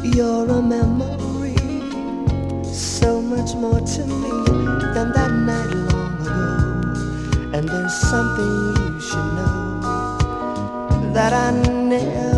You're a memory, so much more to me than that night long ago. And there's something you should know that I never